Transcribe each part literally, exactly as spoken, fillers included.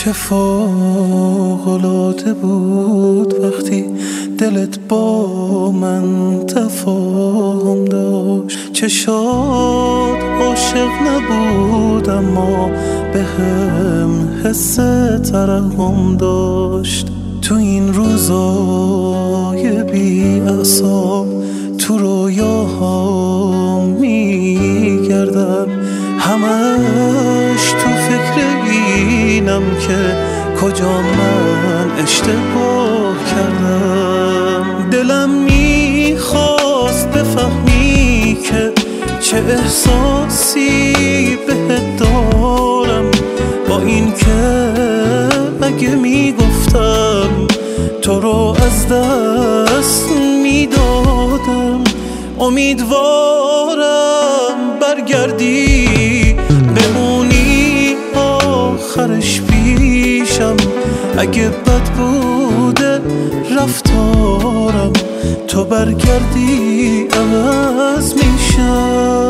چه فوق‌العاده بود وقتی دلت با من تفاهم داشت. چه شاد عاشق نبود اما به هم حس ترحم داشت. تو این روزای بی اعصاب تو رویاها میگردم، همش تو فکر اینم که کجا من اشتباه کردم. دلم میخواست بفهمی که چه احساسی بهت دارم، با این که اگه میگفتم تو رو از دست میدادم. امیدوارم برگردی بمونی آخرش پیشم، اگه بد بوده رفتارم تو برگردی عوض میشم.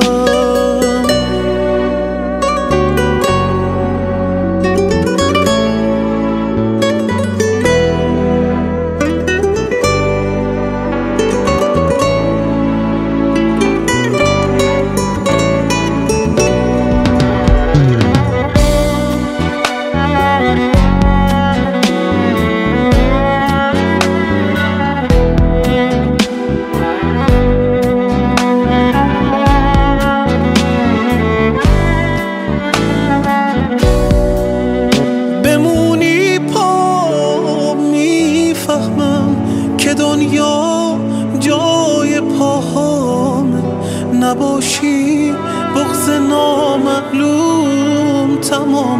که دنیا جای پاهامه، نباشی بغض نامعلوم تمام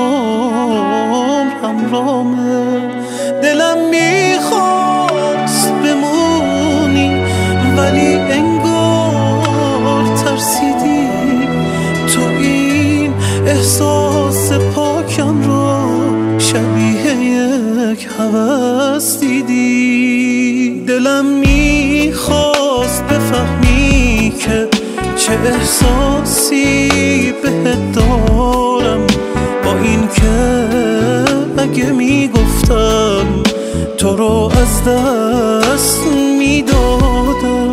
عمرم رامه. دلم میخواست بمونی ولی انگار ترسیدی، تو این احساس پاکم رو شبیه یک هوس دیدی. دلم میخواست بفهمی که چه احساسی بهت دارم، با این که اگه میگفتم تو رو از دست میدادم.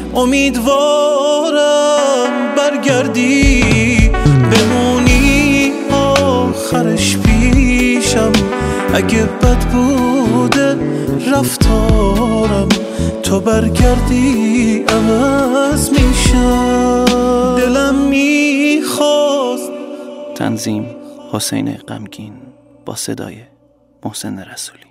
امیدوارم برگردی بمونی آخرش پیشم، اگه بد بوده رفتارم تو برگردی عوض میشم. دلم میخواست. تنظیم حسین غمگین با صدای محسن رسولی.